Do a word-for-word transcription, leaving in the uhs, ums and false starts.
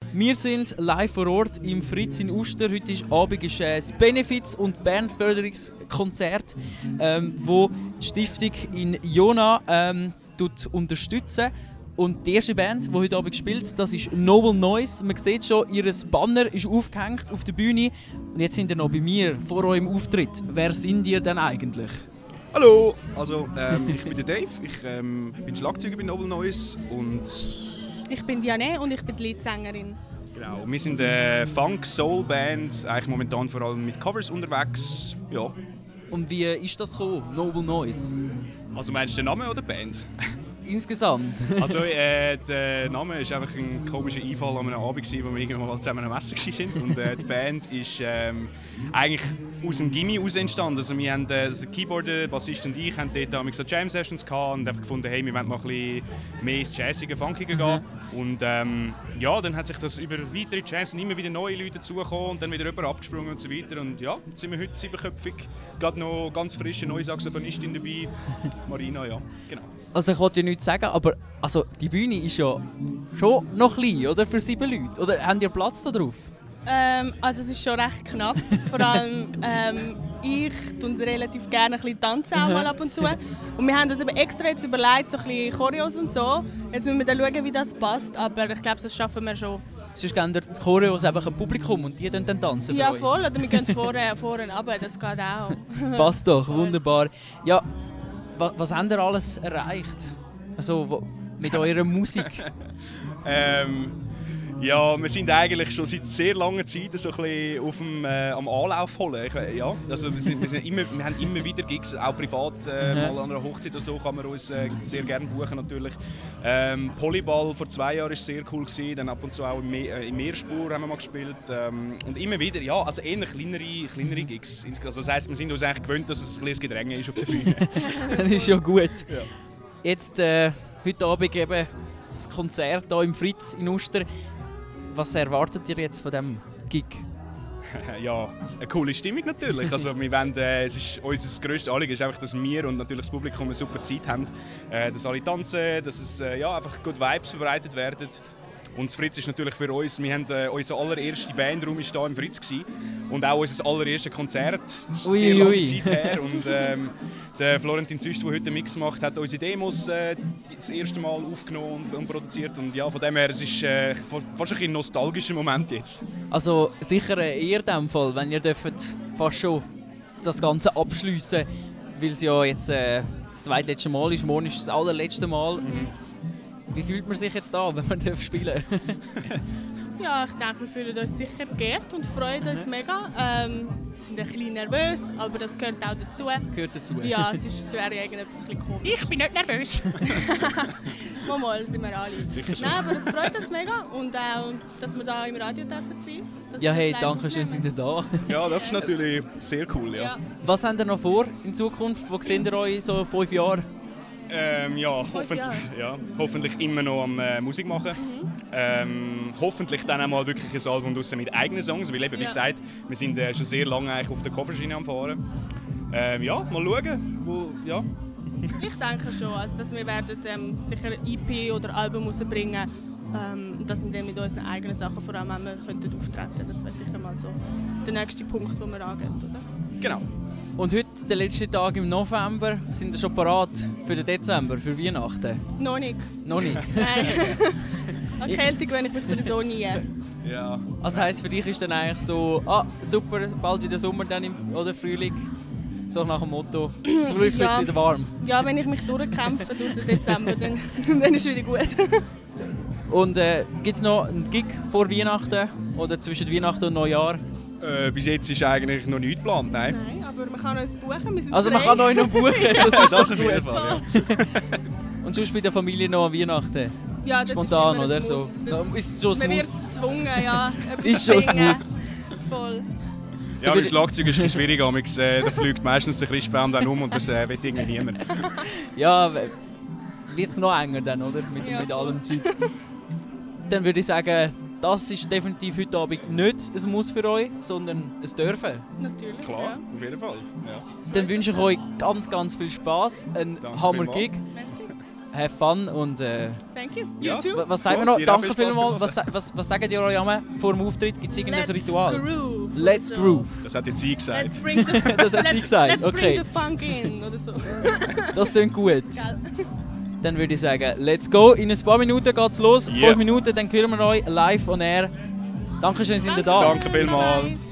Wir sind live vor Ort im Fritz in Uster. Heute ist Abend ist äh, das Benefiz- und Bandförderungskonzert, ähm, wo die Stiftung in Jona ähm, unterstützen. Und die erste Band, die heute Abend spielt, das ist Noble Noise. Man sieht schon, ihr Banner ist aufgehängt auf der Bühne. Und jetzt sind ihr noch bei mir, vor eurem Auftritt. Wer sind ihr denn eigentlich? Hallo, also ähm, ich bin der Dave, ich ähm, bin Schlagzeuger bei Noble Noise und ich bin Diane und ich bin die Leadsängerin. Genau, wir sind eine Funk-Soul-Band, eigentlich momentan vor allem mit Covers unterwegs. Ja. Und wie ist das gekommen, Noble Noise? Also meinst du den Namen oder die Band? Insgesamt? Also äh, der Name ist einfach ein komischer Einfall an einem Abend, wo wir irgendwann mal zusammen am Essen waren. Und äh, die Band ist ähm, eigentlich aus dem Gimmi heraus entstanden. Also wir haben, äh, also der Keyboarder, der Bassist und ich haben dort damals so Jam-Sessions gehabt und einfach gefunden, hey, wir wollen mal ein bisschen mehr ins Jazzige, Funkige gehen. Mhm. Und ähm, ja, dann hat sich das über weitere Jams und immer wieder neue Leute dazugekommen und dann wieder jemand abgesprungen und so weiter. Und ja, jetzt sind wir heute siebenköpfig, gerade noch ganz frische neue Saxophonistin dabei, Marina, ja, genau. Also ich wollte ja nichts sagen, aber also die Bühne ist ja schon noch klein, oder? Für sieben Leute. Oder habt ihr Platz da drauf? Ähm, also es ist schon recht knapp. Vor allem ähm, ich tanze relativ gerne ein bisschen tanzen auch mal ab und zu. Und wir haben uns eben extra jetzt überlegt, so ein bisschen Choreos und so. Jetzt müssen wir dann schauen, wie das passt, aber ich glaube, das schaffen wir schon. Sonst geben wir die Choreos einfach im Publikum und die dann tanzen. Ja, voll. Oder wir gehen vorne, vorne runter, das geht auch. Passt doch, wunderbar. Ja, was, was habt ihr alles erreicht? Also wo, mit eurer Musik? ähm, ja, wir sind eigentlich schon seit sehr langer Zeit so ein bisschen auf dem, äh, am Anlauf holen. Ich, ja, also wir, sind, wir, sind immer, wir haben immer wieder Gigs, auch privat, äh, mal an einer Hochzeit oder so kann man uns äh, sehr gerne buchen natürlich. Ähm, Polyball vor zwei Jahren war sehr cool gewesen, dann ab und zu auch im, Me äh, im Meerspur haben wir mal gespielt ähm, und immer wieder, ja, also eher kleinere, kleinere Gigs. Also das heisst, wir sind uns eigentlich gewöhnt, dass es ein kleines Gedränge ist auf der Bühne. Das ist ja gut. Ja. Jetzt äh, heute Abend eben das Konzert hier im Fritz in Uster. Was erwartet ihr jetzt von diesem Gig? Ja, eine coole Stimmung natürlich. Also wir wollen, äh, es ist, unser grösstes Anliegen ist einfach, dass wir und natürlich das Publikum eine super Zeit haben. Äh, dass alle tanzen, dass es äh, ja, einfach gute Vibes verbreitet werden. Und das Fritz ist natürlich für uns, wir haben, äh, unser allererster Bandraum war hier im Fritz gewesen. Und auch unser allererstes Konzert. Das ist sehr lange Zeit her. Und, ähm, der Florentin Züst, der heute einen Mix macht, hat unsere Demos äh, das erste Mal aufgenommen und, und produziert. Und ja, von dem her, es ist äh, fast ein nostalgischer Moment jetzt. Also sicher eher in dem Fall, wenn ihr dürft fast schon das Ganze abschliessen, weil es ja jetzt äh, das zweitletzte Mal ist, morgen ist das allerletzte Mal. Mhm. Wie fühlt man sich jetzt da, wenn man spielen darf? Ja, ich denke, wir fühlen uns sicher geehrt und freuen uns mega. Ähm, sind ein bisschen nervös, aber das gehört auch dazu. Gehört dazu? Ja, es, ist, es wäre irgendetwas ein bisschen komisch. Ich bin nicht nervös. mal, mal, sind wir alle. Sicher schon. Nein, aber es freut uns mega und auch, dass wir hier im Radio dürfen sein. Ja, hey, danke schön, sind ihr da. Ja, das ist natürlich sehr cool, ja. Ja. Was habt ihr noch vor in Zukunft? Wo seht ihr euch in so fünf Jahren? Ähm, ja, hoffentlich, ja, hoffentlich immer noch am äh, Musik machen. Mhm. Ähm, hoffentlich dann auch mal wirklich ein Album draussen mit eigenen Songs, weil eben, wie ja. gesagt, wir sind äh, schon sehr lange eigentlich auf der Coverschiene am Fahren. Ähm, ja, mal schauen, wo, ja. Ich denke schon, also, dass wir werden ähm, sicher E P oder Album rausbringen, ähm, dass wir dann mit unseren eigenen Sachen vor allem auftreten könnten. Das wäre sicher mal so der nächste Punkt, den wir angehen, oder? Genau. Und heute, der letzte Tag im November, sind wir schon parat für den Dezember, für Weihnachten? Noch nicht. Noch nicht? Nein. An Kälte gewöhne ich mich sowieso nie. Ja. Also heisst für dich ist dann eigentlich so, ah, super, bald wieder Sommer dann im, oder Frühling? So nach dem Motto, zum Glück wird es ja. wieder warm. Ja, wenn ich mich durchkämpfe durch den Dezember, dann, dann ist es wieder gut. Und äh, gibt es noch einen Gig vor Weihnachten oder zwischen Weihnachten und Neujahr? Äh, bis jetzt ist eigentlich noch nichts geplant, nein. Nein, aber man kann uns buchen, wir sind Also frei. man kann euch noch buchen, das ist das auf jeden Fall, ja. Und sonst bei der Familie noch an Weihnachten? Ja, spontan, ist oder? So. Das ist schon man ein wird Muss. gezwungen, ja. Ist schon ein Muss. Voll. Ja, beim Schlagzeug ist es schwierig, äh, da fliegt meistens der Christbaum dann um und das äh, will irgendwie niemand. Ja, wird es noch enger dann, oder? Mit, ja, mit allem Zeug. Dann würde ich sagen, das ist definitiv heute Abend nicht ein Muss für euch, sondern ein Dürfen. Natürlich, klar, ja. auf jeden Fall. Ja. Dann wünsche ich euch ganz, ganz viel Spass, einen Danke Hammer-Gig. Merci. have fun und äh, Thank you. Ja. You too. wa- was sagen wir Ja, noch? dir auch Danke viel Spaß vielmals. beim Was, sa- was, was sagen die euch einmal vor dem Auftritt? Gibt es irgendein Let's Ritual? groove. Let's oder so. groove. Das hat jetzt sie gesagt. Let's bring the, Das hat sie let's, gesagt, let's okay. bring the funk in oder so. Das klingt gut. Geil. Dann würde ich sagen, let's go. In ein paar Minuten geht's los. Yeah. Fünf Minuten, dann hören wir euch live on air. Dankeschön, sind ihr da. Danke vielmals. Bye.